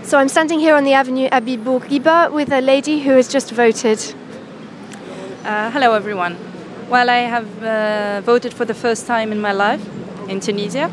So I'm standing here on the avenue Habib Bourguiba with a lady who has just voted. Hello everyone. Well, I have voted for the first time in my life in Tunisia.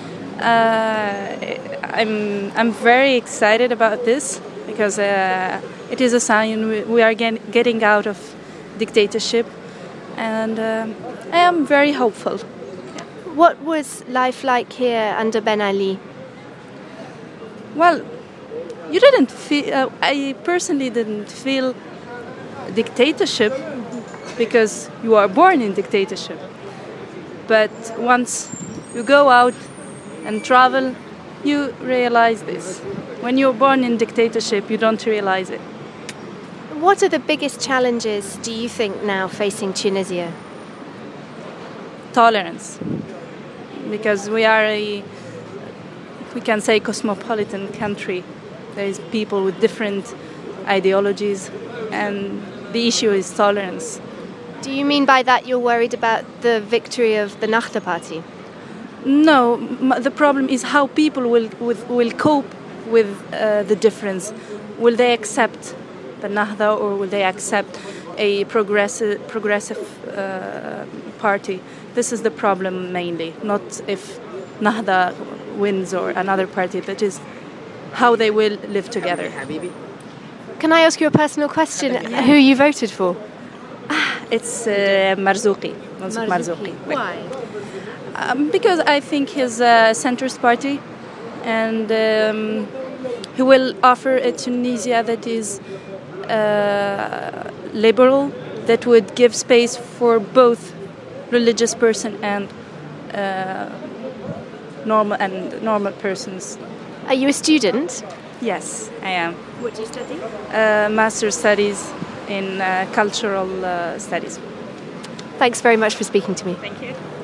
I'm very excited about this because it is a sign we are getting out of dictatorship, and I am very hopeful. What was life like here under Ben Ali? Well, you didn't feel. I personally didn't feel dictatorship because you are born in dictatorship. But once you go out and travel, you realize this. When you're born in dictatorship, you don't realize it. What are the biggest challenges, do you think, now facing Tunisia? Tolerance. Because we are we can say, cosmopolitan country. There is people with different ideologies, and the issue is tolerance. Do you mean by that you're worried about the victory of the Nahda party? No, the problem is how people will cope with the difference. Will they accept the Nahda, or will they accept a progressive party? This is the problem mainly, not if Nahda wins or another party. That is how they will live together. Can I ask you a personal question? Who you voted for? It's Marzouki. Marzouki. Why? Because I think he's a centrist party, and he will offer a Tunisia that is liberal, that would give space for both religious person and normal persons. Are you a student? Yes, I am. What do you study? Master's studies in cultural studies. Thanks very much for speaking to me. Thank you.